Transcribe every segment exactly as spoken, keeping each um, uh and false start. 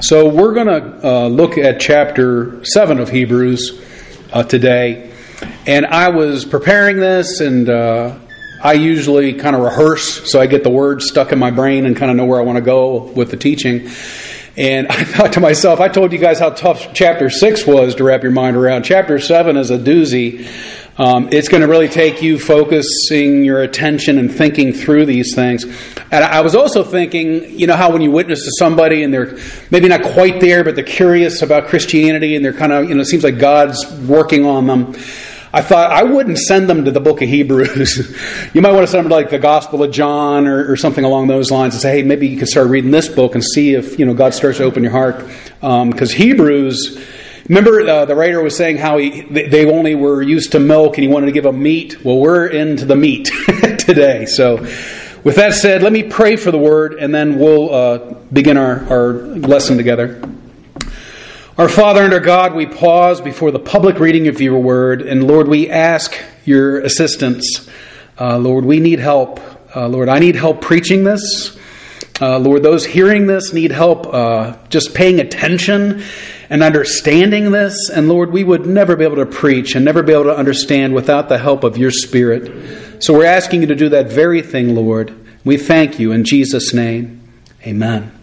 So we're going to uh, look at chapter seven of Hebrews uh, today. And I was preparing this, and uh, I usually kind of rehearse so I get the words stuck in my brain and kind of know where I want to go with the teaching. And I thought to myself, I told you guys how tough chapter six was to wrap your mind around. Chapter seven is a doozy. Um, it's going to really take you focusing your attention and thinking through these things. And I was also thinking, you know how when you witness to somebody and they're maybe not quite there, but they're curious about Christianity and they're kind of, you know, it seems like God's working on them. I thought I wouldn't send them to the book of Hebrews. You might want to send them to like the Gospel of John or, or something along those lines and say, hey, maybe you can start reading this book and see if, you know, God starts to open your heart. Because um, Hebrews... Remember, uh, the writer was saying how he, they only were used to milk and he wanted to give them meat. Well, we're into the meat today. So, with that said, let me pray for the word and then we'll uh, begin our, our lesson together. Our Father and our God, we pause before the public reading of your word. And Lord, we ask your assistance. Uh, Lord, we need help. Uh, Lord, I need help preaching this. Uh, Lord, those hearing this need help uh, just paying attention and understanding this. And Lord, we would never be able to preach and never be able to understand without the help of your Spirit. So we're asking you to do that very thing, Lord. We thank you in Jesus' name. Amen.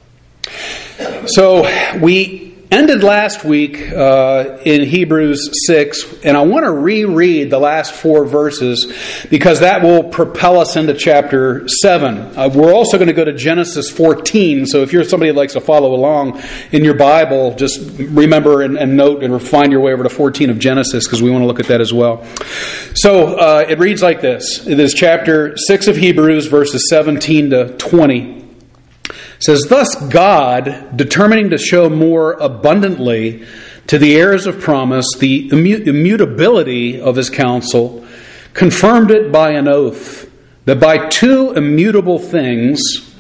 So we ended last week uh, in Hebrews six, and I want to reread the last four verses because that will propel us into chapter seven. Uh, we're also going to go to Genesis fourteen, so if you're somebody that likes to follow along in your Bible, just remember and, and note and find your way over to fourteen of Genesis because we want to look at that as well. So uh, it reads like this. It is chapter six of Hebrews, verses seventeen to twenty. It says, thus God, determining to show more abundantly to the heirs of promise the immu- immutability of his counsel, confirmed it by an oath, that by two immutable things,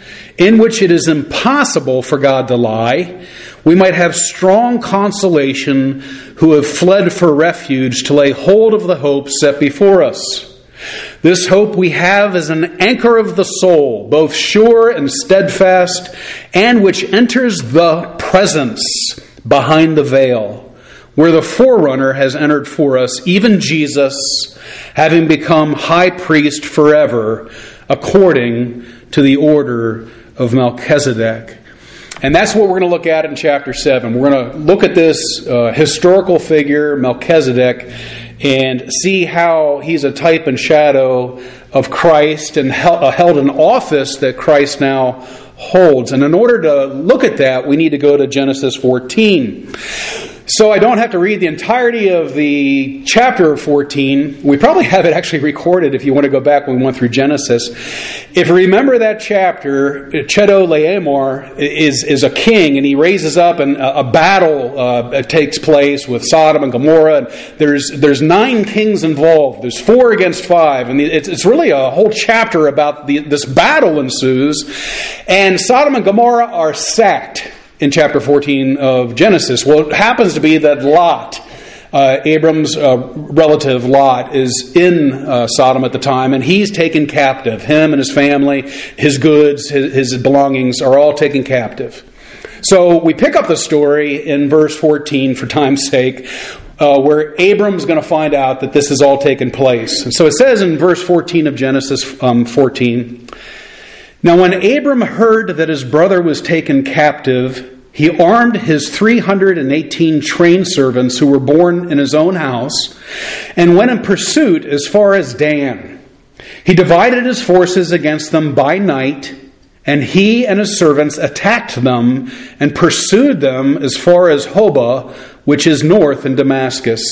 in which it is impossible for God to lie, we might have strong consolation who have fled for refuge to lay hold of the hope set before us. This hope we have is an anchor of the soul, both sure and steadfast, and which enters the presence behind the veil, where the forerunner has entered for us, even Jesus, having become high priest forever, according to the order of Melchizedek. And that's what we're going to look at in chapter seven. We're going to look at this uh, historical figure, Melchizedek, and see how he's a type and shadow of Christ and held an office that Christ now holds. And in order to look at that, we need to go to Genesis fourteen. So I don't have to read the entirety of the chapter fourteen. We probably have it actually recorded if you want to go back when we went through Genesis. If you remember that chapter, Chedorlaomer is, is a king, and he raises up, and a, a battle uh, takes place with Sodom and Gomorrah. And there's there's nine kings involved. There's four against five, and it's, it's really a whole chapter about the, this battle ensues. And Sodom and Gomorrah are sacked in chapter fourteen of Genesis. Well, it happens to be that Lot, uh, Abram's uh, relative Lot, is in uh, Sodom at the time, and he's taken captive. Him and his family, his goods, his, his belongings are all taken captive. So we pick up the story in verse fourteen for time's sake, uh, where Abram's going to find out that this has all taken place. And so it says in verse fourteen of Genesis um, fourteen, now when Abram heard that his brother was taken captive, he armed his three hundred eighteen trained servants who were born in his own house and went in pursuit as far as Dan. He divided his forces against them by night, and he and his servants attacked them and pursued them as far as Hobah, which is north in Damascus.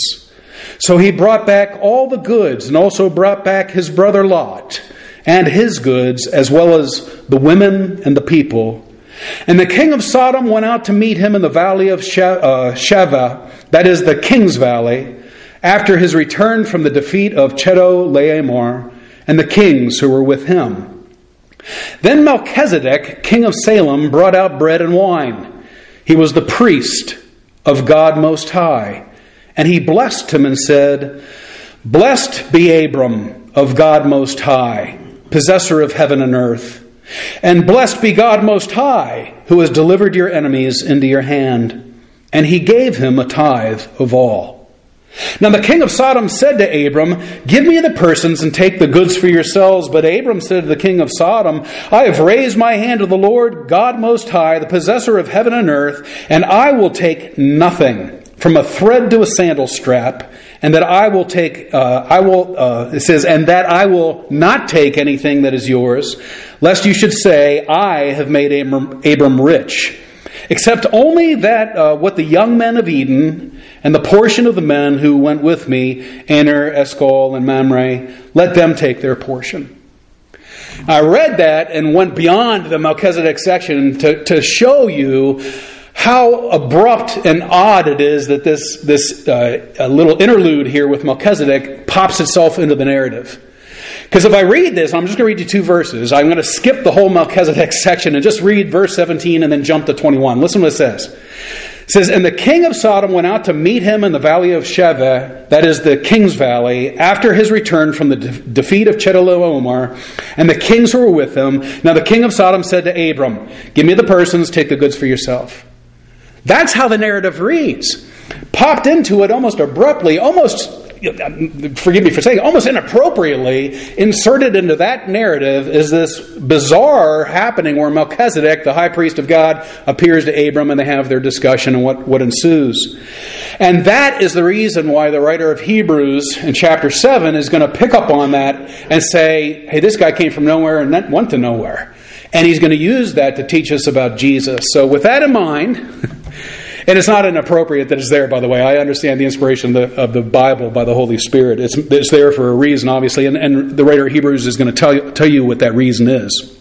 So he brought back all the goods and also brought back his brother Lot and his goods, as well as the women and the people. And the king of Sodom went out to meet him in the valley of Shaveh, that is the king's valley, after his return from the defeat of Chedorlaomer and the kings who were with him. Then Melchizedek, king of Salem, brought out bread and wine. He was the priest of God Most High. And he blessed him and said, blessed be Abram of God Most High, possessor of heaven and earth. And blessed be God Most High, who has delivered your enemies into your hand. And he gave him a tithe of all. Now the king of Sodom said to Abram, give me the persons and take the goods for yourselves. But Abram said to the king of Sodom, I have raised my hand to the Lord, God Most High, the possessor of heaven and earth, and I will take nothing, from a thread to a sandal strap, and that I will take, uh, I will, uh, it says, and that I will not take anything that is yours, lest you should say, I have made Abram, Abram rich, except only that uh, what the young men of Eden and the portion of the men who went with me, Aner, Eshcol, and Mamre, let them take their portion. I read that and went beyond the Melchizedek section to, to show you how abrupt and odd it is that this, this uh, little interlude here with Melchizedek pops itself into the narrative. Because if I read this, I'm just going to read you two verses. I'm going to skip the whole Melchizedek section and just read verse seventeen and then jump to twenty-one. Listen to what it says. It says, and the king of Sodom went out to meet him in the valley of Sheva, that is the king's valley, after his return from the de- defeat of Chedorlaomer, and the kings who were with him. Now the king of Sodom said to Abram, give me the persons, take the goods for yourself. That's how the narrative reads. Popped into it almost abruptly, almost, forgive me for saying, almost inappropriately, inserted into that narrative is this bizarre happening where Melchizedek, the high priest of God, appears to Abram and they have their discussion and what, what ensues. And that is the reason why the writer of Hebrews in chapter seven is going to pick up on that and say, hey, this guy came from nowhere and went to nowhere. And he's going to use that to teach us about Jesus. So with that in mind... And it's not inappropriate that it's there, by the way. I understand the inspiration of the, of the Bible by the Holy Spirit. It's, it's there for a reason, obviously, and, and the writer of Hebrews is going to tell you, tell you what that reason is.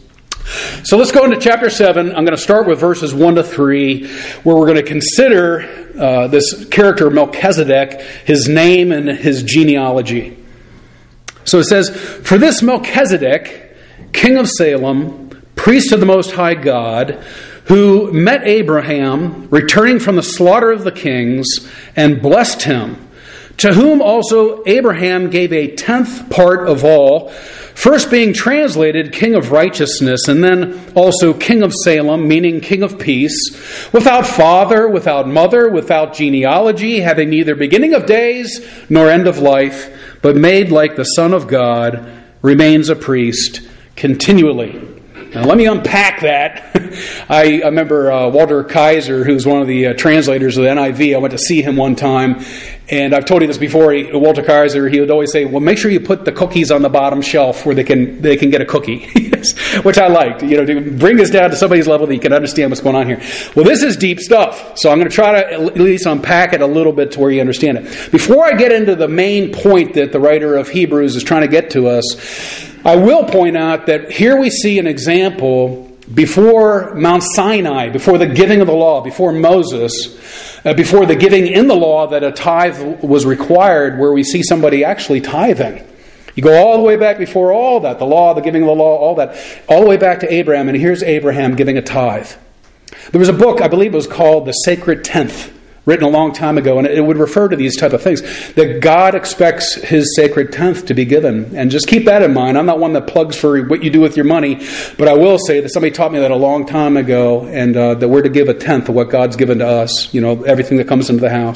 So let's go into chapter seven. I'm going to start with verses one to three, where we're going to consider uh, this character Melchizedek, his name and his genealogy. So it says, for this Melchizedek, king of Salem, priest of the Most High God, who met Abraham, returning from the slaughter of the kings, and blessed him, to whom also Abraham gave a tenth part of all, first being translated King of Righteousness, and then also King of Salem, meaning King of Peace, without father, without mother, without genealogy, having neither beginning of days nor end of life, but made like the Son of God, remains a priest continually. Now, let me unpack that. I, I remember uh, Walter Kaiser, who's one of the uh, translators of the N I V. I went to see him one time, and I've told you this before. He, Walter Kaiser, he would always say, "Well, make sure you put the cookies on the bottom shelf where they can they can get a cookie," which I liked. You know, to bring us down to somebody's level that you can understand what's going on here. Well, this is deep stuff, so I'm going to try to at least unpack it a little bit to where you understand it. Before I get into the main point that the writer of Hebrews is trying to get to us, I will point out that here we see an example before Mount Sinai, before the giving of the law, before Moses, uh, before the giving in the law that a tithe was required, where we see somebody actually tithing. You go all the way back before all that, the law, the giving of the law, all that, all the way back to Abraham, and here's Abraham giving a tithe. There was a book, I believe it was called The Sacred Tenth, written a long time ago, and it would refer to these type of things, that God expects His sacred tenth to be given. And just keep that in mind. I'm not one that plugs for what you do with your money, but I will say that somebody taught me that a long time ago, and uh, that we're to give a tenth of what God's given to us, you know, everything that comes into the house.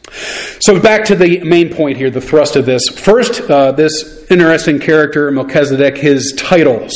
So back to the main point here, the thrust of this. First, uh, this interesting character, Melchizedek, his titles.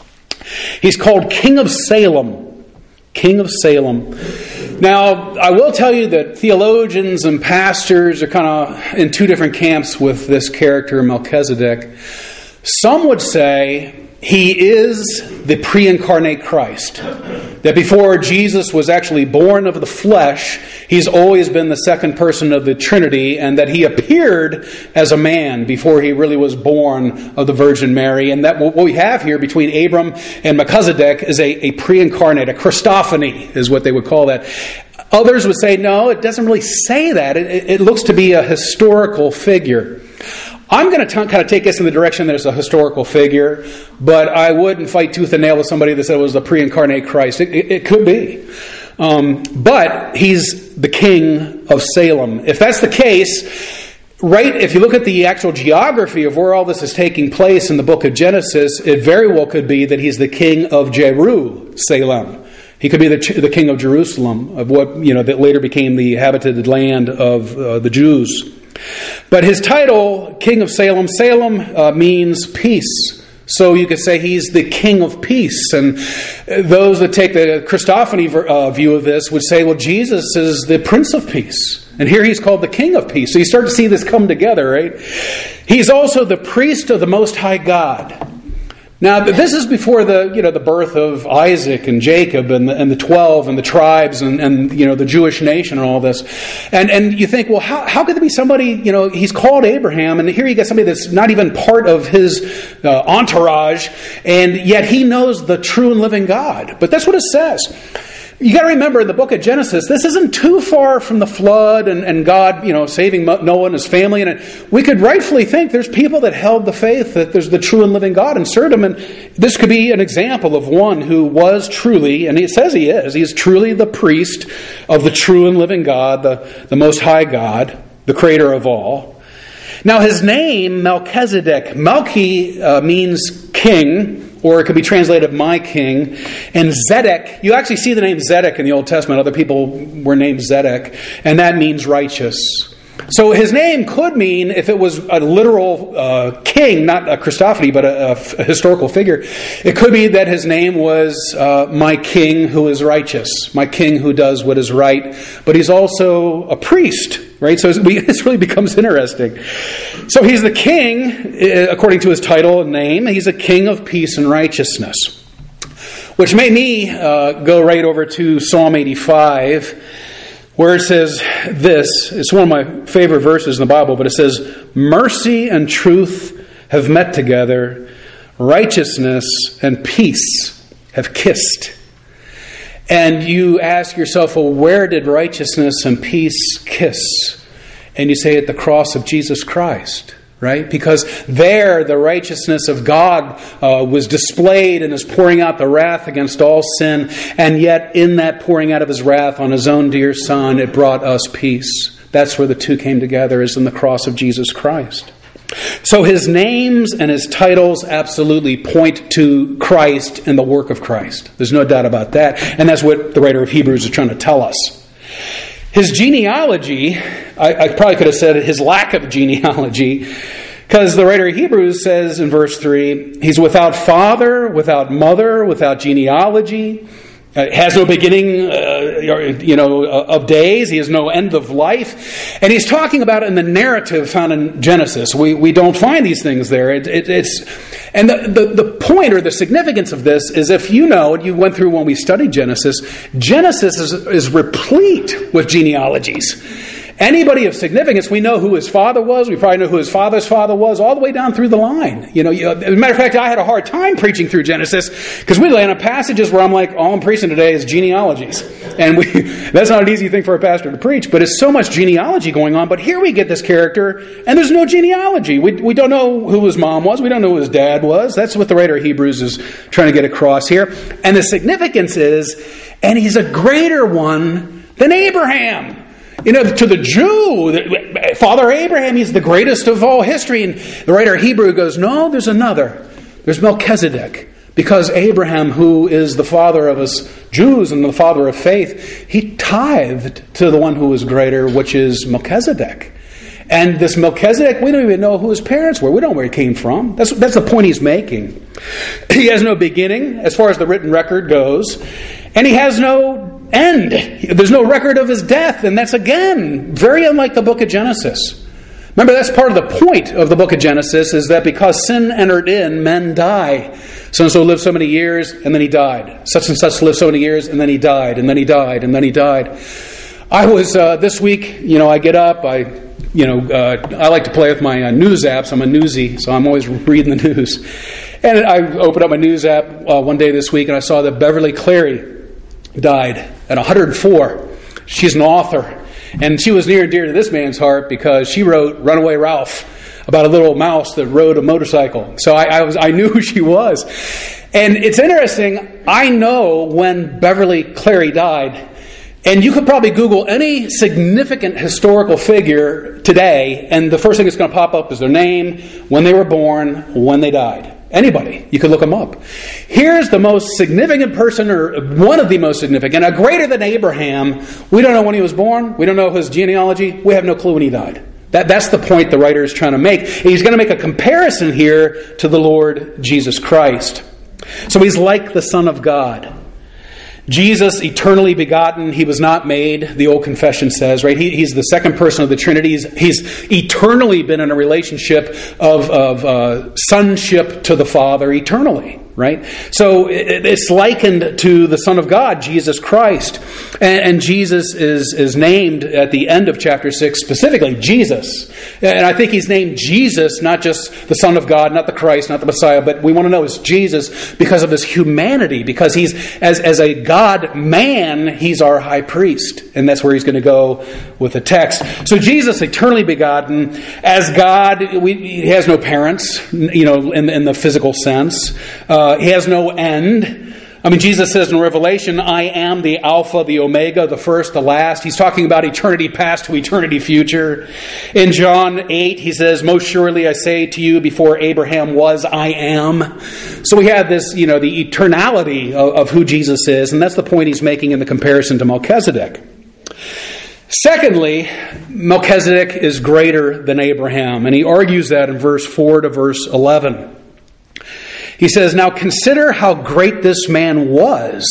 He's called King of Salem. King of Salem. Now, I will tell you that theologians and pastors are kind of in two different camps with this character, Melchizedek. Some would say he is the pre-incarnate Christ. That before Jesus was actually born of the flesh, he's always been the second person of the Trinity, and that he appeared as a man before he really was born of the Virgin Mary. And that what we have here between Abram and Melchizedek is a, a pre-incarnate, a Christophany is what they would call that. Others would say, no, it doesn't really say that. It, it, it looks to be a historical figure. I'm going to t- kind of take us in the direction that it's a historical figure, but I wouldn't fight tooth and nail with somebody that said it was the pre-incarnate Christ. It, it, it could be. Um, but he's the king of Salem. If that's the case, right, if you look at the actual geography of where all this is taking place in the book of Genesis, it very well could be that he's the king of Jerusalem. He could be the, the king of Jerusalem, of what, you know, that later became the habited land of uh, the Jews. But his title, King of Salem, Salem uh, means peace. So you could say he's the king of peace. And those that take the Christophany uh, view of this would say, well, Jesus is the Prince of Peace. And here he's called the King of Peace. So you start to see this come together, right? He's also the priest of the Most High God. Now, this is before the, you know, the birth of Isaac and Jacob and the, and the twelve and the tribes and, and, you know, the Jewish nation and all this. And and you think, well, how, how could there be somebody, you know, he's called Abraham, and here you get somebody that's not even part of his uh, entourage, and yet he knows the true and living God. But that's what it says. You got to remember, in the book of Genesis, this isn't too far from the flood and, and God, you know, saving Noah and his family. And it, we could rightfully think there's people that held the faith that there's the true and living God and served him. And this could be an example of one who was truly, and he says he is, he is truly the priest of the true and living God, the, the Most High God, the creator of all. Now his name, Melchizedek, Melchi uh, means king, or it could be translated my king. And Zedek, you actually see the name Zedek in the Old Testament. Other people were named Zedek, and that means righteous. So his name could mean, if it was a literal uh, king, not a Christophany, but a, a historical figure, it could be that his name was uh, my king who is righteous, my king who does what is right. But he's also a priest, right? So this really becomes interesting. So he's the king, according to his title and name. He's a king of peace and righteousness. Which made me uh, go right over to Psalm eighty-five, where it says this. It's one of my favorite verses in the Bible, but it says, mercy and truth have met together, righteousness and peace have kissed. And you ask yourself, well, where did righteousness and peace kiss? And you say, at the cross of Jesus Christ, right? Because there the righteousness of God uh, was displayed and is pouring out the wrath against all sin. And yet in that pouring out of his wrath on his own dear Son, it brought us peace. That's where the two came together, is in the cross of Jesus Christ. So his names and his titles absolutely point to Christ and the work of Christ. There's no doubt about that. And that's what the writer of Hebrews is trying to tell us. His genealogy, I, I probably could have said his lack of genealogy, because the writer of Hebrews says in verse three, he's without father, without mother, without genealogy. Uh, has no beginning, uh, you know, of days. He has no end of life. And he's talking about it in the narrative found in Genesis. We we don't find these things there. It, it, it's and the, the the point or the significance of this is, if you know, and you went through when we studied Genesis, Genesis is, is replete with genealogies. Anybody of significance, we know who his father was. We probably know who his father's father was, all the way down through the line. You know, you, as a matter of fact, I had a hard time preaching through Genesis because we land on passages where I'm like, all I'm preaching today is genealogies, and we that's not an easy thing for a pastor to preach. But it's so much genealogy going on. But here we get this character, and there's no genealogy. We we don't know who his mom was. We don't know who his dad was. That's what the writer of Hebrews is trying to get across here. And the significance is, and he's a greater one than Abraham. You know, to the Jew, Father Abraham, he's the greatest of all history. And the writer of Hebrew goes, no, there's another. There's Melchizedek. Because Abraham, who is the father of us Jews and the father of faith, he tithed to the one who was greater, which is Melchizedek. And this Melchizedek, we don't even know who his parents were. We don't know where he came from. That's, that's the point he's making. He has no beginning as far as the written record goes. And he has no end. There's no record of his death. And that's, again, very unlike the book of Genesis. Remember, that's part of the point of the book of Genesis, is that because sin entered in, men die. So-and-so lived so many years, and then he died. Such and such lived so many years, and then he died, and then he died, and then he died. I was, uh, this week, you know, I get up, I... You know, uh, I like to play with my uh, news apps. I'm a newsie, so I'm always reading the news. And I opened up my news app uh, one day this week, and I saw that Beverly Cleary died at one hundred four. She's an author, and she was near and dear to this man's heart because she wrote Runaway Ralph, about a little mouse that rode a motorcycle. So I, I was I knew who she was. And it's interesting, I know when Beverly Cleary died, And you could probably Google any significant historical figure today, and the first thing that's going to pop up is their name, when they were born, when they died. Anybody. You could look them up. Here's the most significant person, or one of the most significant, a greater than Abraham. We don't know when he was born. We don't know his genealogy. We have no clue when he died. That, that's the point the writer is trying to make. He's going to make a comparison here to the Lord Jesus Christ. So he's like the Son of God. Jesus, eternally begotten, he was not made, the old confession says, right? He, he's the second person of the Trinity. He's, he's eternally been in a relationship of, of uh, sonship to the Father, eternally, right? So it, it's likened to the Son of God, Jesus Christ. And, and Jesus is, is named at the end of chapter six, specifically Jesus. And I think he's named Jesus, not just the Son of God, not the Christ, not the Messiah, but we want to know it's Jesus because of his humanity, because he's, as, as a God-man, he's our high priest. And that's where he's going to go with the text. So Jesus, eternally begotten, as God, we, he has no parents, you know, in, in the physical sense. Uh, he has no end. I mean, Jesus says in Revelation, I am the Alpha, the Omega, the first, the last. He's talking about eternity past to eternity future. In John eight, he says, most surely I say to you, before Abraham was, I am. So we have this, you know, the eternality of, of who Jesus is, and that's the point he's making in the comparison to Melchizedek. Secondly, Melchizedek is greater than Abraham, and he argues that in verse four to verse eleven. He says, now consider how great this man was,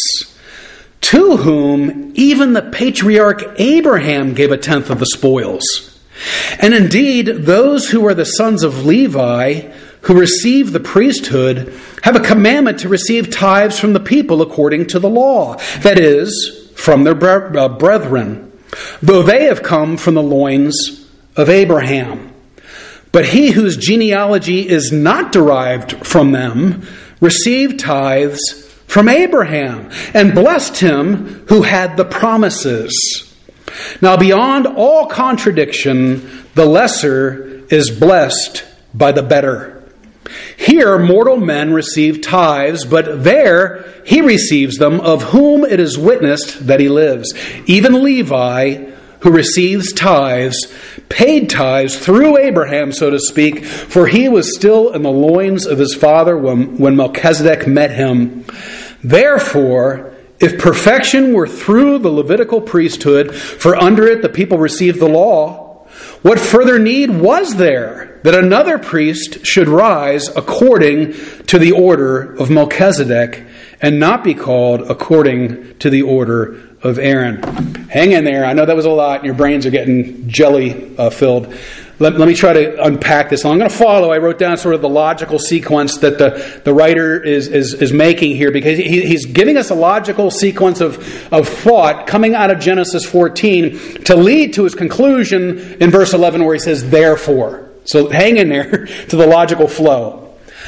to whom even the patriarch Abraham gave a tenth of the spoils. And indeed, those who are the sons of Levi, who receive the priesthood, have a commandment to receive tithes from the people according to the law, that is, from their brethren, though they have come from the loins of Abraham. But he whose genealogy is not derived from them received tithes from Abraham and blessed him who had the promises. Now beyond all contradiction, the lesser is blessed by the better. Here mortal men receive tithes, but there he receives them, of whom it is witnessed that he lives. Even Levi, who receives tithes, paid tithes through Abraham, so to speak, for he was still in the loins of his father when, when Melchizedek met him. Therefore, if perfection were through the Levitical priesthood, for under it the people received the law, what further need was there that another priest should rise according to the order of Melchizedek, and not be called according to the order of Aaron? Hang in there. I know that was a lot, and your brains are getting jelly uh, filled. Let, let me try to unpack this. I'm going to follow. I wrote down sort of the logical sequence that the, the writer is, is, is making here, because he, he's giving us a logical sequence of, of thought coming out of Genesis fourteen to lead to his conclusion in verse eleven, where he says, therefore. So hang in there to the logical flow.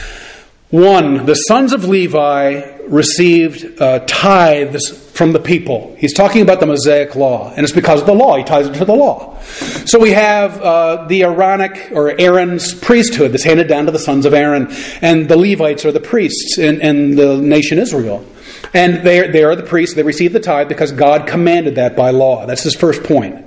One, the sons of Levi received uh, tithes from the people. He's talking about the Mosaic law, and it's because of the law. He ties it to the law. So we have uh, the Aaronic, or Aaron's priesthood that's handed down to the sons of Aaron, and the Levites are the priests in, in the nation Israel. And they they are the priests. They receive the tithe because God commanded that by law. That's his first point.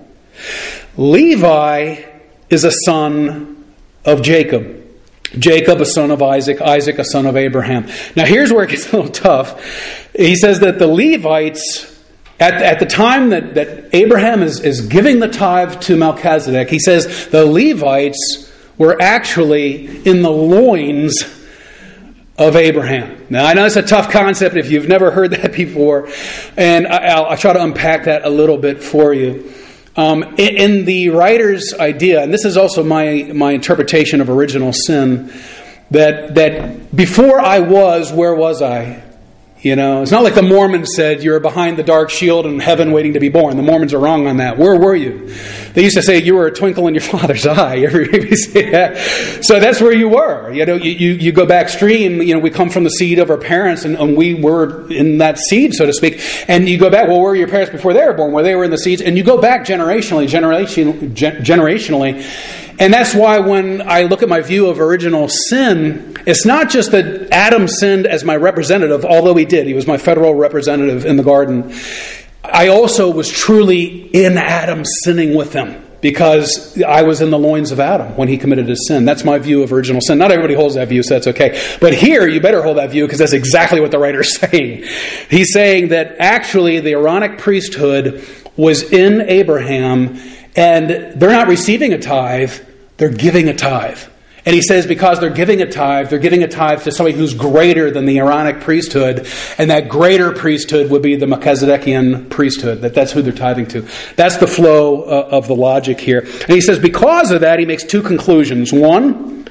Levi is a son of Jacob. Jacob, a son of Isaac. Isaac, a son of Abraham. Now here's where it gets a little tough. He says that the Levites, at, at the time that, that Abraham is, is giving the tithe to Melchizedek, he says the Levites were actually in the loins of Abraham. Now I know it's a tough concept if you've never heard that before, and I, I'll, I'll try to unpack that a little bit for you. Um, in, in the writer's idea, and this is also my, my interpretation of original sin, that that before I was, where was I? You know, it's not like the Mormons said you're behind the dark shield in heaven waiting to be born. The Mormons are wrong on that. Where were you? They used to say you were a twinkle in your father's eye. You ever say that? So that's where you were. You know, you, you, you go back stream. You know, we come from the seed of our parents, and, and we were in that seed, so to speak. And you go back. Well, where were your parents before they were born? Where they were in the seeds, and you go back generationally, generation, gen, generationally. And that's why when I look at my view of original sin, it's not just that Adam sinned as my representative, although he did. He was my federal representative in the garden. I also was truly in Adam sinning with him, because I was in the loins of Adam when he committed his sin. That's my view of original sin. Not everybody holds that view, so that's okay. But here, you better hold that view, because that's exactly what the writer's saying. He's saying that actually the Aaronic priesthood was in Abraham, and they're not receiving a tithe, they're giving a tithe. And he says because they're giving a tithe, they're giving a tithe to somebody who's greater than the Aaronic priesthood, and that greater priesthood would be the Melchizedekian priesthood. That that's who they're tithing to. That's the flow uh, of the logic here. And he says because of that, he makes two conclusions. One,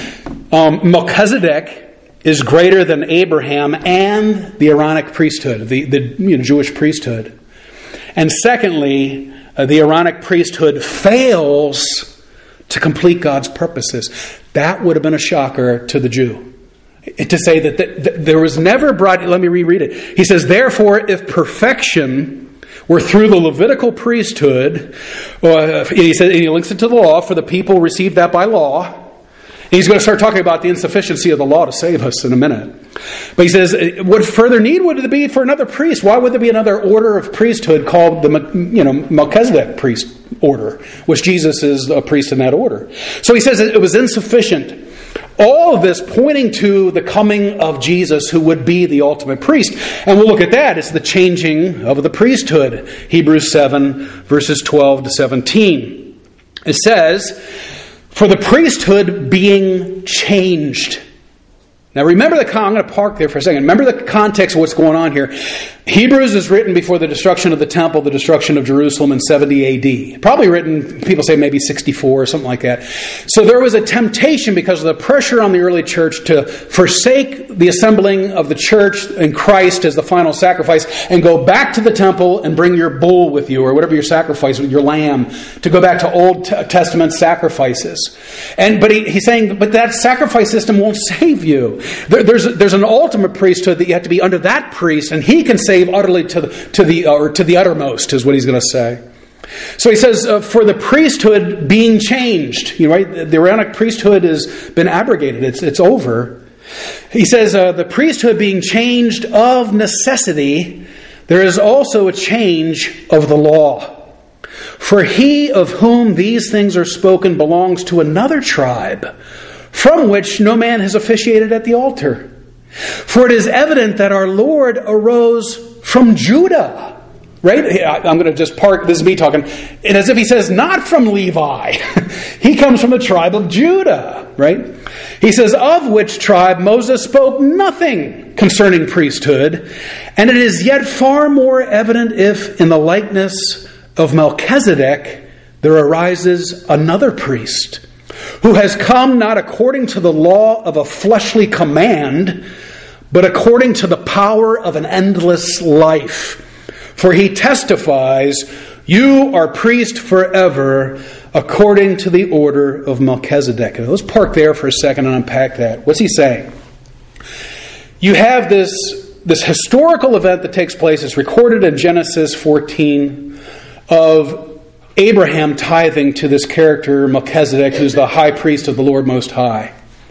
um, Melchizedek is greater than Abraham and the Aaronic priesthood, the, the you know, Jewish priesthood. And secondly, uh, the Aaronic priesthood fails to complete God's purposes. That would have been a shocker to the Jew. To say that, that, that there was never brought... Let me reread it. He says, therefore, if perfection were through the Levitical priesthood, uh, he says, and he links it to the law, for the people received that by law. He's going to start talking about the insufficiency of the law to save us in a minute. But he says, what further need would there be for another priest? Why would there be another order of priesthood called the you know Melchizedek priest order, which Jesus is a priest in that order? So he says it was insufficient. All of this pointing to the coming of Jesus, who would be the ultimate priest. And we'll look at that. It's the changing of the priesthood. Hebrews seven, verses twelve to seventeen. It says, for the priesthood being changed. Now remember the, I'm going to park there for a second. Remember the context of what's going on here. Hebrews is written before the destruction of the temple, the destruction of Jerusalem in seventy A D. Probably written, people say maybe sixty-four or something like that. So there was a temptation because of the pressure on the early church to forsake the assembling of the church and Christ as the final sacrifice and go back to the temple and bring your bull with you or whatever your sacrifice, your lamb, to go back to Old Testament sacrifices. And But he, he's saying, but that sacrifice system won't save you. There, there's, there's an ultimate priesthood that you have to be under that priest, and he can save utterly to the to the or to the uttermost, is what he's going to say. So he says, uh, for the priesthood being changed, you know, right? The Aaronic priesthood has been abrogated; it's it's over. He says, uh, the priesthood being changed of necessity, there is also a change of the law. For he of whom these things are spoken belongs to another tribe, from which no man has officiated at the altar. For it is evident that our Lord arose from Judah. Right? I'm going to just park, this is me talking. And as if he says, not from Levi. He comes from the tribe of Judah. Right? He says, of which tribe Moses spoke nothing concerning priesthood. And it is yet far more evident if in the likeness of Melchizedek there arises another priest, who has come not according to the law of a fleshly command, but according to the power of an endless life. For he testifies, you are priest forever, according to the order of Melchizedek. Now, let's park there for a second and unpack that. What's he saying? You have this, this historical event that takes place. It's recorded in Genesis fourteen of Abraham tithing to this character, Melchizedek, who's the high priest of the Lord Most High.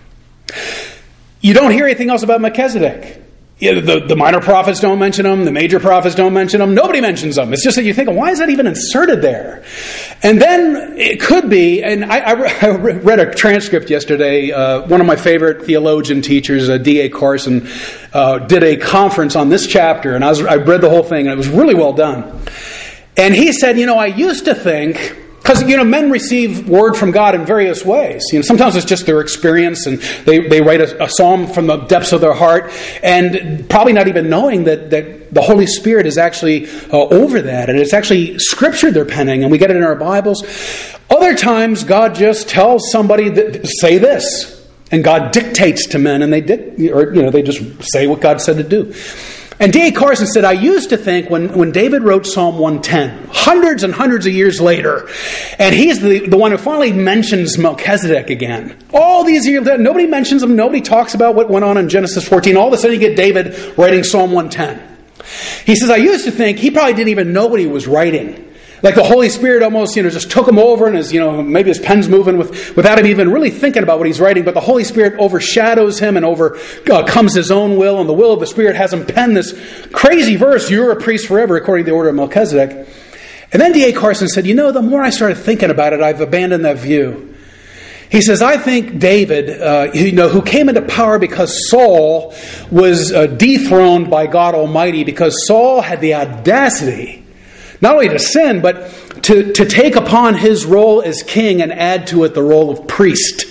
You don't hear anything else about Melchizedek. The, the minor prophets don't mention him. The major prophets don't mention him. Nobody mentions him. It's just that you think, why is that even inserted there? And then it could be, and I, I read a transcript yesterday. Uh, one of my favorite theologian teachers, uh, D A Carson, uh, did a conference on this chapter, and I, was, I read the whole thing, and it was really well done. And he said, you know, I used to think, because, you know, men receive word from God in various ways. You know, sometimes it's just their experience, and they, they write a, a psalm from the depths of their heart, and probably not even knowing that, that the Holy Spirit is actually uh, over that, and it's actually Scripture they're penning, and we get it in our Bibles. Other times, God just tells somebody, that, say this, and God dictates to men, and they dic- or you know they just say what God said to do. And D A Carson said, I used to think when, when David wrote Psalm one ten, hundreds and hundreds of years later, and he's the, the one who finally mentions Melchizedek again. All these years, nobody mentions him, nobody talks about what went on in Genesis fourteen. All of a sudden you get David writing Psalm one ten. He says, I used to think he probably didn't even know what he was writing. Like the Holy Spirit almost, you know, just took him over, and his, you know, maybe his pen's moving with, without him even really thinking about what he's writing. But the Holy Spirit overshadows him and overcomes his own will, and the will of the Spirit has him pen this crazy verse, "You're a priest forever, according to the order of Melchizedek." And then D A Carson said, you know, the more I started thinking about it, I've abandoned that view. He says, I think David, uh, you know, who came into power because Saul was uh, dethroned by God Almighty, because Saul had the audacity not only to sin, but to, to take upon his role as king and add to it the role of priest.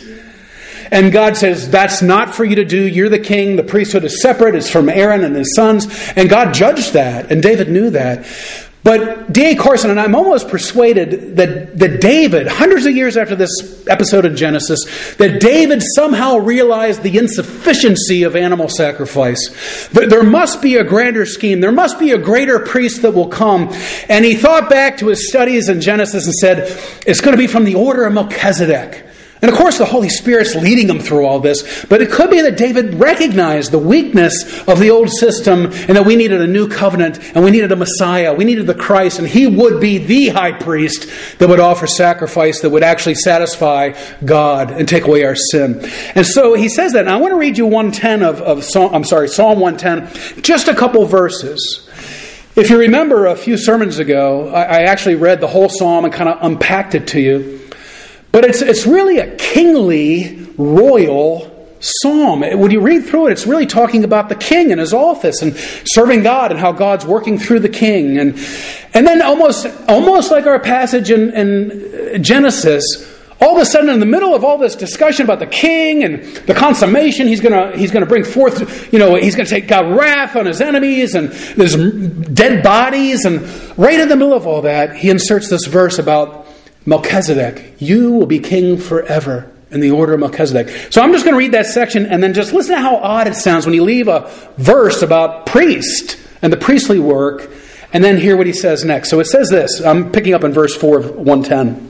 And God says, that's not for you to do. You're the king. The priesthood is separate. It's from Aaron and his sons. And God judged that. And David knew that. But D A Carson and I'm almost persuaded that, that David, hundreds of years after this episode of Genesis, that David somehow realized the insufficiency of animal sacrifice. There must be a grander scheme. There must be a greater priest that will come. And he thought back to his studies in Genesis and said, it's going to be from the order of Melchizedek. And of course the Holy Spirit's leading him through all this. But it could be that David recognized the weakness of the old system and that we needed a new covenant and we needed a Messiah. We needed the Christ, and he would be the high priest that would offer sacrifice that would actually satisfy God and take away our sin. And so he says that. And I want to read you one ten of, of Psalm, I'm sorry, Psalm one ten, just a couple verses. If you remember a few sermons ago, I, I actually read the whole psalm and kind of unpacked it to you. But it's it's really a kingly, royal psalm. When you read through it, it's really talking about the king and his office and serving God and how God's working through the king. And and then almost almost like our passage in, in Genesis, all of a sudden in the middle of all this discussion about the king and the consummation, he's gonna he's gonna bring forth, you know, he's gonna take God wrath on his enemies, and there's dead bodies, and right in the middle of all that, he inserts this verse about Melchizedek. You will be king forever in the order of Melchizedek. So I'm just going to read that section and then just listen to how odd it sounds when you leave a verse about priest and the priestly work and then hear what he says next. So it says this. I'm picking up in verse four of one ten.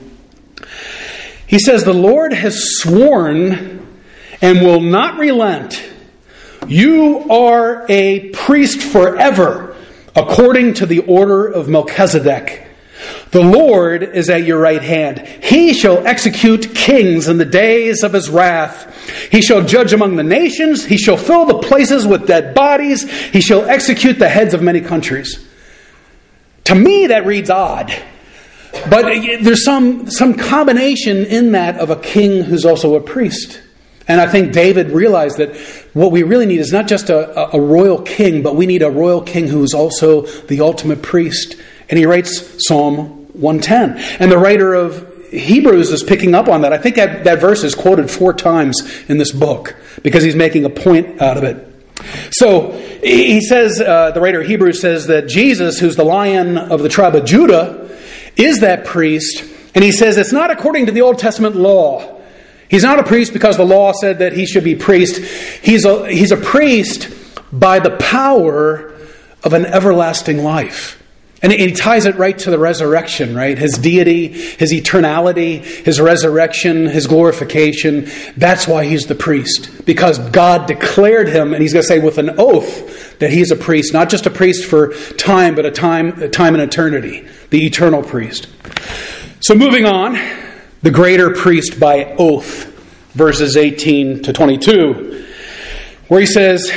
He says, the Lord has sworn and will not relent. You are a priest forever, according to the order of Melchizedek. The Lord is at your right hand. He shall execute kings in the days of his wrath. He shall judge among the nations. He shall fill the places with dead bodies. He shall execute the heads of many countries. To me, that reads odd. But there's some, some combination in that of a king who's also a priest. And I think David realized that what we really need is not just a, a royal king, but we need a royal king who's also the ultimate priest. And he writes Psalm one ten. And the writer of Hebrews is picking up on that. I think that, that verse is quoted four times in this book because he's making a point out of it. So he says, uh, the writer of Hebrews says that Jesus, who's the Lion of the tribe of Judah, is that priest. And he says it's not according to the Old Testament law. He's not a priest because the law said that he should be priest. He's a, he's a priest by the power of an everlasting life. And he ties it right to the resurrection, right? His deity, his eternality, his resurrection, his glorification. That's why he's the priest. Because God declared him, and he's going to say with an oath, that he's a priest. Not just a priest for time, but a time, a time and eternity. The eternal priest. So moving on, the greater priest by oath. Verses eighteen to twenty-two. Where he says,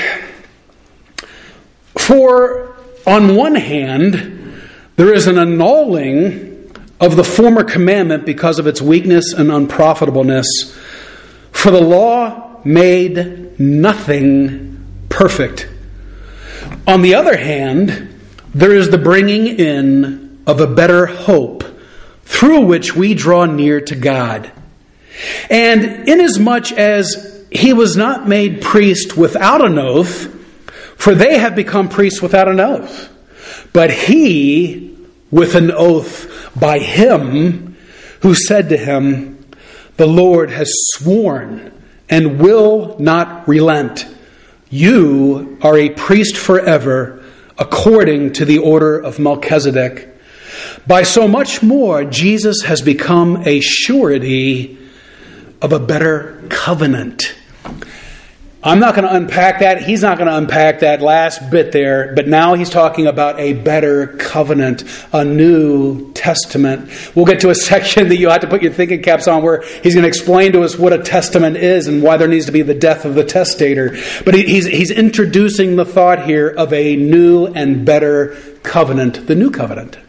for on one hand, there is an annulling of the former commandment because of its weakness and unprofitableness. For the law made nothing perfect. On the other hand, there is the bringing in of a better hope through which we draw near to God. And inasmuch as he was not made priest without an oath, for they have become priests without an oath, but he with an oath by him who said to him, the Lord has sworn and will not relent. You are a priest forever, according to the order of Melchizedek. By so much more, Jesus has become a surety of a better covenant. I'm not going to unpack that. He's not going to unpack that last bit there. But now he's talking about a better covenant, a new testament. We'll get to a section that you'll have to put your thinking caps on where he's going to explain to us what a testament is and why there needs to be the death of the testator. But he, he's, he's introducing the thought here of a new and better covenant, the new covenant.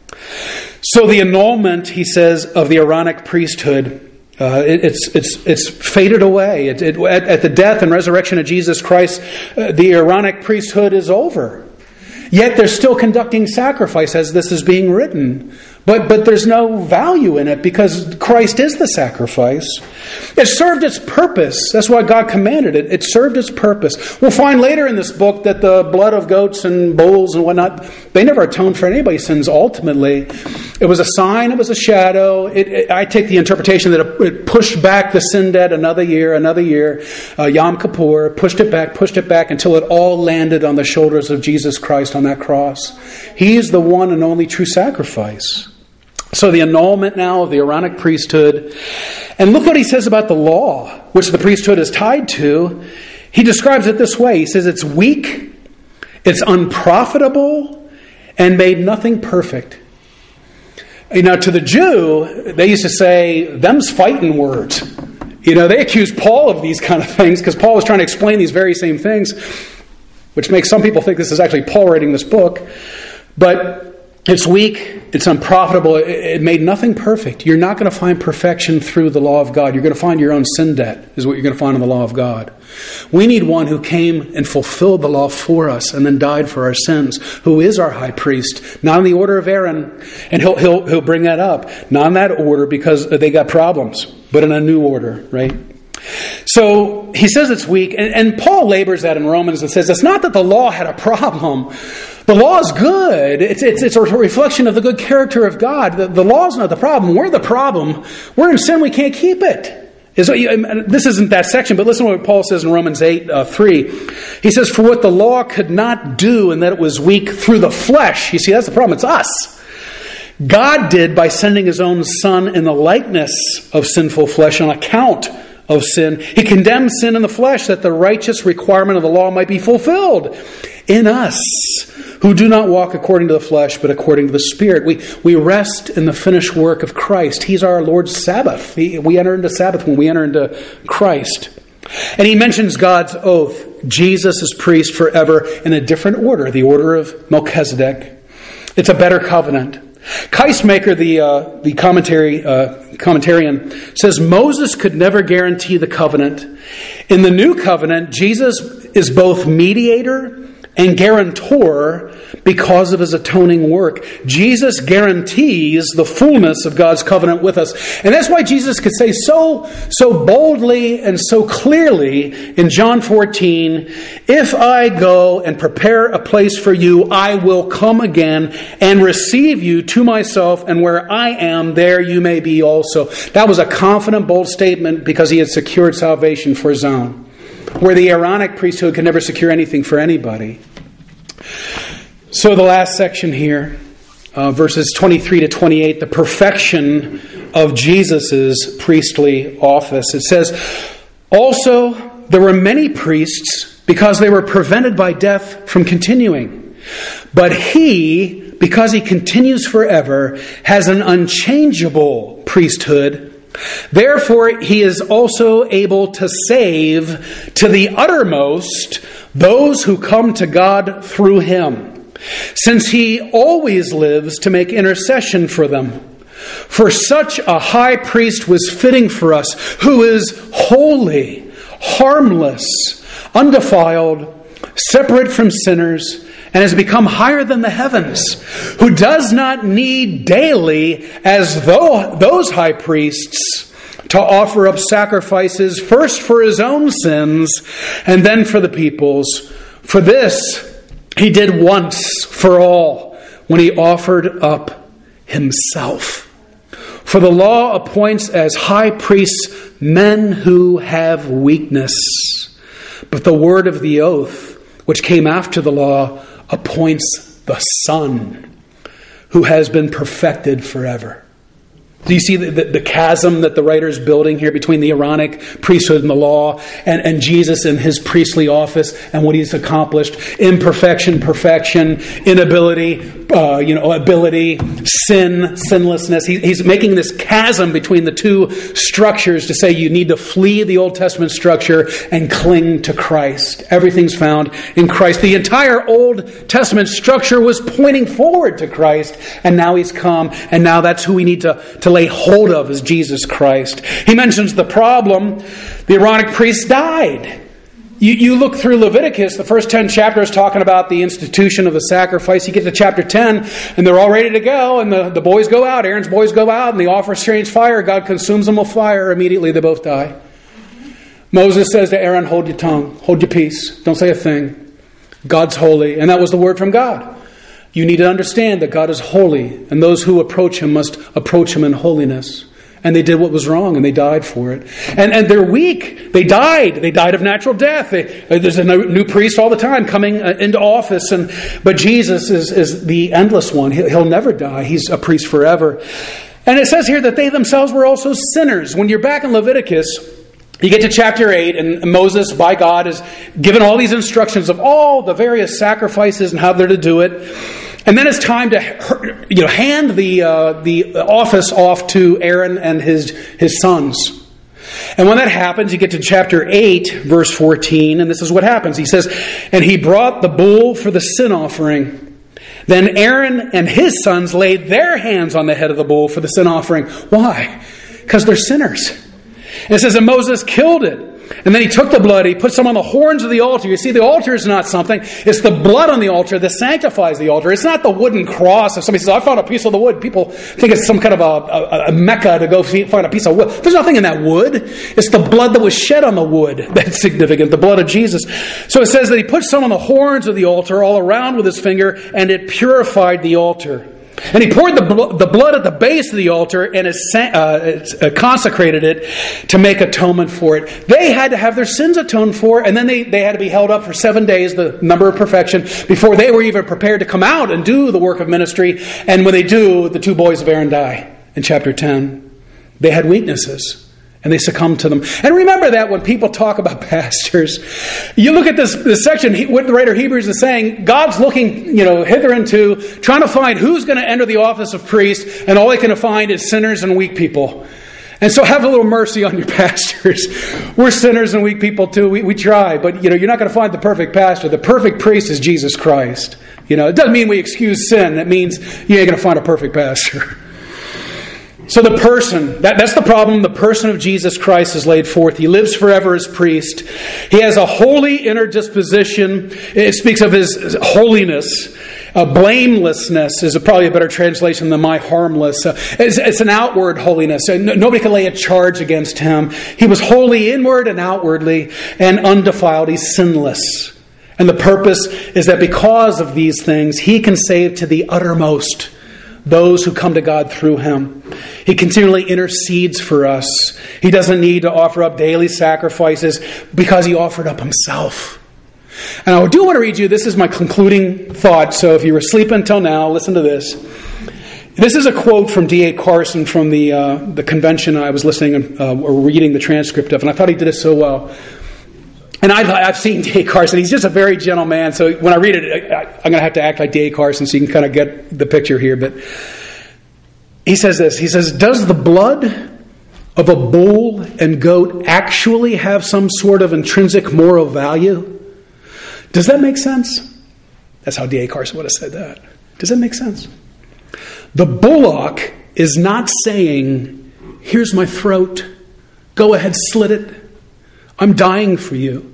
So the annulment, he says, of the Aaronic priesthood, Uh, it, it's it's it's faded away. It, it, at, at the death and resurrection of Jesus Christ, uh, the Aaronic priesthood is over. Yet they're still conducting sacrifice as this is being written. But but there's no value in it because Christ is the sacrifice. It served its purpose. That's why God commanded it. It served its purpose. We'll find later in this book that the blood of goats and bulls and whatnot, they never atoned for anybody's sins ultimately. It was a sign, it was a shadow. It, it, I take the interpretation that it, it pushed back the sin debt another year, another year. Uh, Yom Kippur, pushed it back, pushed it back until it all landed on the shoulders of Jesus Christ on that cross. He's the one and only true sacrifice. So the annulment now of the Aaronic priesthood. And look what he says about the law, which the priesthood is tied to. He describes it this way. He says it's weak, it's unprofitable, and made nothing perfect. You know, to the Jew, they used to say, them's fighting words. You know, they accused Paul of these kind of things because Paul was trying to explain these very same things, which makes some people think this is actually Paul writing this book. But it's weak, it's unprofitable, it made nothing perfect. You're not going to find perfection through the law of God. You're going to find your own sin debt is what you're going to find in the law of God. We need one who came and fulfilled the law for us and then died for our sins, who is our high priest, not in the order of Aaron. And he'll, he'll, he'll bring that up. Not in that order because they got problems, but in a new order, right? So he says it's weak, and, and Paul labors that in Romans and says it's not that the law had a problem. The law is good. It's, it's, it's a reflection of the good character of God. The, the law is not the problem. We're the problem. We're in sin. We can't keep it. Is, this isn't that section, but listen to what Paul says in Romans eight, uh, three. He says, for what the law could not do in that it was weak through the flesh. You see, that's the problem. It's us. God did by sending his own Son in the likeness of sinful flesh on account of sin. He condemned sin in the flesh that the righteous requirement of the law might be fulfilled in us, who do not walk according to the flesh, but according to the Spirit. We we rest in the finished work of Christ. He's our Lord's Sabbath. He, we enter into Sabbath when we enter into Christ. And he mentions God's oath. Jesus is priest forever in a different order, the order of Melchizedek. It's a better covenant. Keismaker, the uh, the commentary uh, commentarian, says Moses could never guarantee the covenant. In the new covenant, Jesus is both mediator and guarantor because of his atoning work. Jesus guarantees the fullness of God's covenant with us. And that's why Jesus could say so, so boldly and so clearly in John fourteen, if I go and prepare a place for you, I will come again and receive you to myself, and where I am, there you may be also. That was a confident, bold statement because he had secured salvation for his own, where the Aaronic priesthood could never secure anything for anybody. So the last section here, uh, verses twenty-three to twenty-eight, the perfection of Jesus' priestly office. It says, also there were many priests because they were prevented by death from continuing. But he, because he continues forever, has an unchangeable priesthood. Therefore, he is also able to save to the uttermost those who come to God through him, since he always lives to make intercession for them. For such a high priest was fitting for us, who is holy, harmless, undefiled, separate from sinners, and has become higher than the heavens, who does not need daily, as though those high priests, to offer up sacrifices first for his own sins and then for the people's. For this he did once for all when he offered up himself. For the law appoints as high priests men who have weakness, but the word of the oath, which came after the law, appoints the Son, who has been perfected forever. Do you see the, the, the chasm that the writer is building here between the Aaronic priesthood and the law and, and Jesus and his priestly office and what he's accomplished? Imperfection, perfection, inability, uh, you know, ability, sin, sinlessness. He, he's making this chasm between the two structures to say you need to flee the Old Testament structure and cling to Christ. Everything's found in Christ. The entire Old Testament structure was pointing forward to Christ, and now he's come, and now that's who we need to, to lay hold of is Jesus Christ. He mentions the problem. The Aaronic priests died. You, you look through Leviticus, the first ten chapters talking about the institution of the sacrifice. You get to chapter ten, and they're all ready to go, and the, the boys go out. Aaron's boys go out, and they offer strange fire. God consumes them with fire. Immediately they both die. Moses says to Aaron, hold your tongue. Hold your peace. Don't say a thing. God's holy. And that was the word from God. You need to understand that God is holy, and those who approach him must approach him in holiness. And they did what was wrong, and they died for it. And and they're weak. They died. They died of natural death. They, there's a new priest all the time coming into office. And but Jesus is, is the endless one. He'll, he'll never die. He's a priest forever. And it says here that they themselves were also sinners. When you're back in Leviticus, you get to chapter eight, and Moses, by God, is given all these instructions of all the various sacrifices and how they're to do it. And then it's time to, you know, hand the uh, the office off to Aaron and his his sons. And when that happens, you get to chapter eight, verse fourteen, and this is what happens. He says, and he brought the bull for the sin offering. Then Aaron and his sons laid their hands on the head of the bull for the sin offering. Why? Because they're sinners. And it says, and Moses killed it. And then he took the blood, he put some on the horns of the altar. You see, the altar is not something. It's the blood on the altar that sanctifies the altar. It's not the wooden cross. If somebody says, I found a piece of the wood, people think it's some kind of a, a, a mecca to go find a piece of wood. There's nothing in that wood. It's the blood that was shed on the wood that's significant, the blood of Jesus. So it says that he put some on the horns of the altar all around with his finger, and it purified the altar. And he poured the, bl- the blood at the base of the altar and it san- uh, uh, consecrated it to make atonement for it. They had to have their sins atoned for, and then they, they had to be held up for seven days, the number of perfection, before they were even prepared to come out and do the work of ministry. And when they do, the two boys of Aaron die in chapter ten. They had weaknesses. And they succumb to them. And remember that when people talk about pastors, you look at this, this section, he, what the writer of Hebrews is saying, God's looking, you know, hither and to, trying to find who's going to enter the office of priest, and all they can find is sinners and weak people. And so have a little mercy on your pastors. We're sinners and weak people too. We, we try, but you know, you're not going to find the perfect pastor. The perfect priest is Jesus Christ. You know, it doesn't mean we excuse sin. It means you ain't going to find a perfect pastor. So the person, that, that's the problem. The person of Jesus Christ is laid forth. He lives forever as priest. He has a holy inner disposition. It speaks of his holiness. Uh, blamelessness is a, probably a better translation than my harmless. Uh, it's, it's an outward holiness. And nobody can lay a charge against him. He was holy inward and outwardly and undefiled. He's sinless. And the purpose is that because of these things, he can save to the uttermost those who come to God through him. He continually intercedes for us. He doesn't need to offer up daily sacrifices because he offered up himself. And I do want to read you, this is my concluding thought, so if you were asleep until now, listen to this. This is a quote from D A Carson from the uh, the convention I was listening uh, or reading the transcript of, and I thought he did it so well. And I've, I've seen D A Carson. He's just a very gentle man. So when I read it, I, I'm going to have to act like D A Carson so you can kind of get the picture here. But he says this. He says, does the blood of a bull and goat actually have some sort of intrinsic moral value? Does that make sense? That's how D A Carson would have said that. Does that make sense? The bullock is not saying, here's my throat. Go ahead, slit it. I'm dying for you.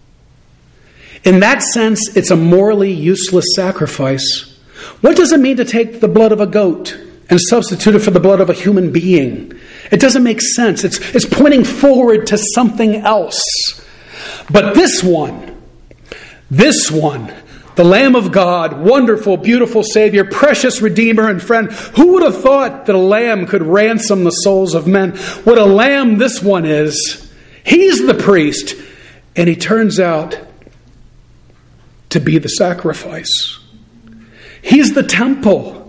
In that sense, it's a morally useless sacrifice. What does it mean to take the blood of a goat and substitute it for the blood of a human being? It doesn't make sense. It's, it's pointing forward to something else. But this one, this one, the Lamb of God, wonderful, beautiful Savior, precious Redeemer and friend. Who would have thought that a lamb could ransom the souls of men? What a lamb this one is. He's the priest, and he turns out to be the sacrifice. He's the temple.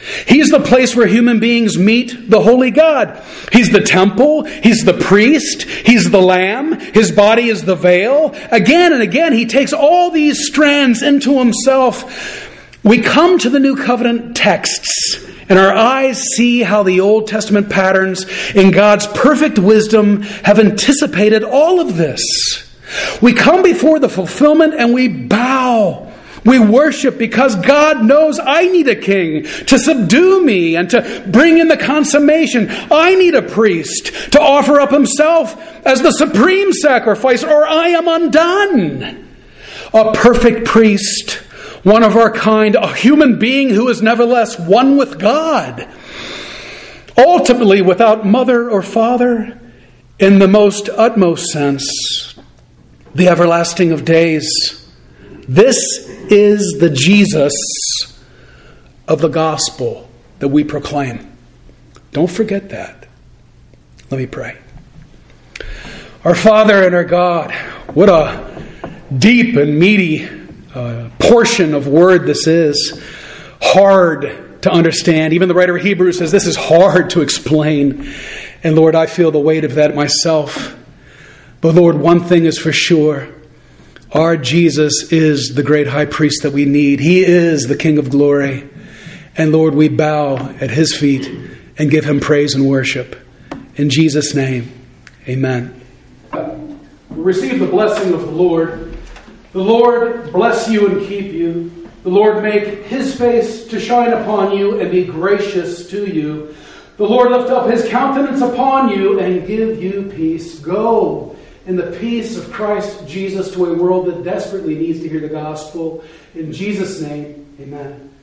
He's the place where human beings meet the holy God. He's the temple. He's the priest. He's the lamb. His body is the veil. Again and again, he takes all these strands into himself. We come to the New Covenant texts, and our eyes see how the Old Testament patterns in God's perfect wisdom have anticipated all of this. We come before the fulfillment and we bow. We worship because God knows I need a king to subdue me and to bring in the consummation. I need a priest to offer up himself as the supreme sacrifice, or I am undone. A perfect priest, one of our kind, a human being who is nevertheless one with God. Ultimately without mother or father, in the most utmost sense, the everlasting of days. This is the Jesus of the gospel that we proclaim. Don't forget that. Let me pray. Our Father and our God, what a deep and meaty uh, portion of word this is. Hard to understand. Even the writer of Hebrews says this is hard to explain. And Lord, I feel the weight of that myself. But Lord, one thing is for sure. Our Jesus is the great high priest that we need. He is the King of glory. And Lord, we bow at his feet and give him praise and worship. In Jesus' name, amen. We receive the blessing of the Lord. The Lord bless you and keep you. The Lord make his face to shine upon you and be gracious to you. The Lord lift up his countenance upon you and give you peace. Go in the peace of Christ Jesus to a world that desperately needs to hear the gospel. In Jesus' name, amen.